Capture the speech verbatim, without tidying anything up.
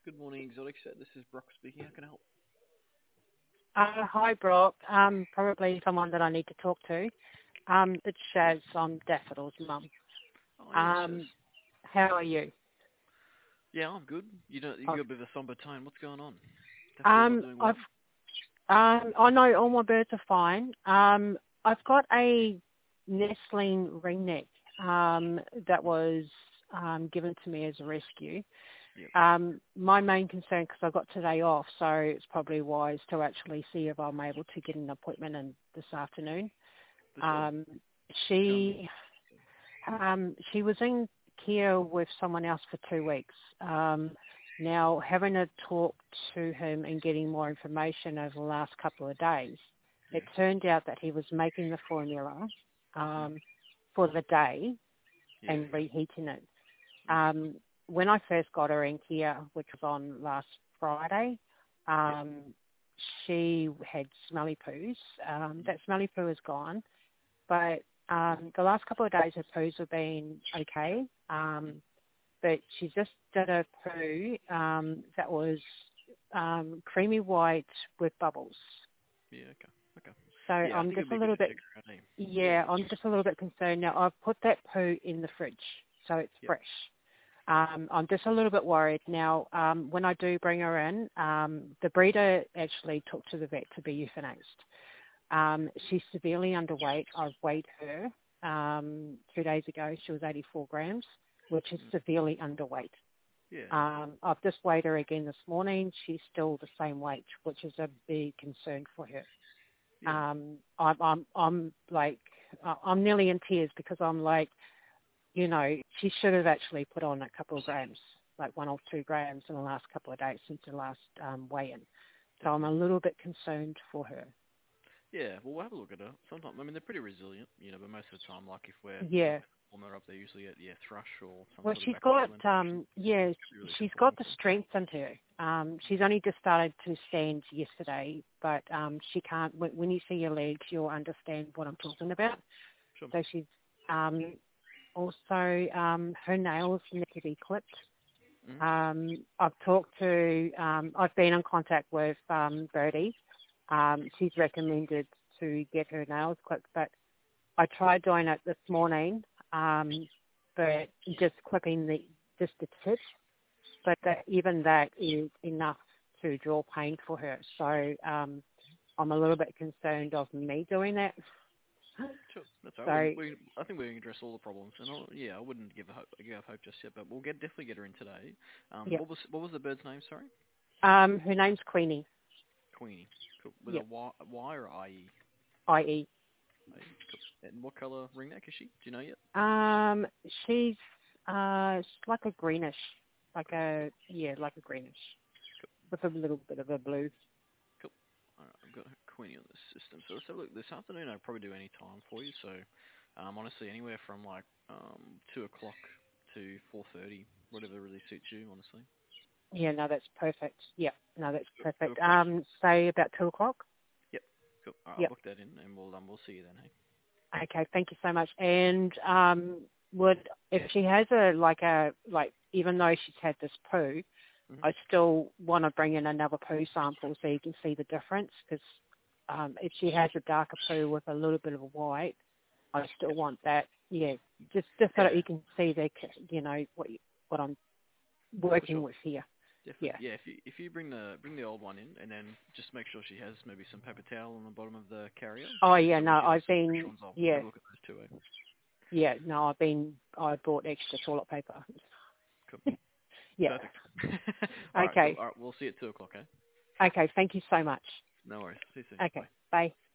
Good morning, Exotic Set. This is Brock speaking. How can I help? Uh, hi, Brock. Um, probably someone that I need to talk to. Um, it's Shaz. I'm Daffodil's mum. Oh, yes, yes. Um, how are you? Yeah, I'm good. You don't. You Oh, got a bit of a somber tone. What's going on? Daffodil's not Um, doing I've, well. um, I know all my birds are fine. Um, I've got a nestling ringneck um, that was um, given to me as a rescue. Yep. Um, my main concern, because I've got today off, so it's probably wise to actually see if I'm able to get an appointment in this afternoon. For sure. Um, Tell me. she Um, she was in care with someone else for two weeks. Um, now, having a talk to him and getting more information over the last couple of days, Yeah. it turned out that he was making the formula um, for the day Yeah. and reheating it. Mm. Um, when I first got her in care, which was on last Friday, Yep. um, she had smelly poos. Um, Mm. that smelly poo is gone. But um, the last couple of days her poos have been okay. Um, but she just did a poo um, that was um, creamy white with bubbles. Yeah. Okay. Okay. So Yeah, I I'm think it'd just a be good little to bit, check her out. Eh? Yeah. yeah, I'm just a little bit concerned now. I've put that poo in the fridge, so it's Yep. fresh. Um, I'm just a little bit worried now. Um, when I do bring her in, um, the breeder actually took to the vet to be euthanized. Um, she's severely underweight. I've weighed her um, two days ago. She was eighty-four grams, which is Mm. severely underweight. Yeah. Yeah. Um, I've just weighed her again this morning. She's still the same weight, which is a big concern for her. Yeah. Um, I'm, I'm, I'm like, uh, I'm nearly in tears because I'm like, you know, she should have actually put on a couple of grams, like one or two grams in the last couple of days since the last um, weigh-in. So I'm a Definitely. little bit concerned for her. Yeah. Well, we'll have a look at her. Sometimes, I mean, they're pretty resilient, you know. But most of the time, like if we're Yeah. looking to warm her up, they usually get yeah thrush or some Well, sort of she's got, bacterial infection. um, yeah, Could be really she's got the supplemental. strength in her. Um, she's only just started to stand yesterday, but um, she can't. When, when you see her legs, you'll understand what I'm talking about. Sure. So she's um, also um, her nails need to be clipped. Mm. Um, I've talked to, um, I've been in contact with um, Birdie. Um, she's recommended to get her nails clipped, but I tried doing it this morning, um, but just clipping the just the tips. But that, even that is enough to draw pain for her. So um, I'm a little bit concerned of me doing that. Sure, that's all right. So We, we, I think we can address all the problems, and I'll, yeah, I wouldn't give a hope, give up hope just yet, but we'll get definitely get her in today. Um, yeah, what was what was the bird's name? Sorry, um, her name's Queenie. Queenie. Cool. With a Yeah, Y, y or I E? I E. I E. Cool. And what color ringneck is she? Do you know yet? Um, she's uh, she's like a greenish, like Greenish. a Cool. yeah, like a greenish Cool. with a little bit of a blue. Cool. All right, I've got her Queenie on the system. So let's have a look. This afternoon, I'll probably do any time for you. So, um, honestly, anywhere from like um two o'clock to four thirty, whatever really suits you. Honestly. Yeah, no, that's perfect. Yeah, no, that's Two, two perfect. o'clock. Um, say about two o'clock. Yep. Cool. All right, I'll Yep. book that in, and we'll um we'll see you then. Hey. Okay, thank you so much. And um, would if she has a like a like even though she's had this poo, Mm-hmm. I still want to bring in another poo sample so you can see the difference. Because um, if she has a darker poo with a little bit of a white, I still Yep. want that. Yeah, just just so that Yeah. you can see the you know what you, what I'm For working sure. with here. Definitely. Yeah. Yeah. If you if you bring the bring the old one in, and then just make sure she has maybe some paper towel on the bottom of the carrier, Oh just yeah, so no, when she does I've some fresh been ones, I'll yeah have a look at those too. Eh? yeah no, I've been I bought extra toilet paper. Cool. Yeah. Perfect. All right. Cool. Okay. All right. We'll see you at two o'clock. Eh? Okay. Thank you so much. No worries. See you soon. Bye. Okay. Bye.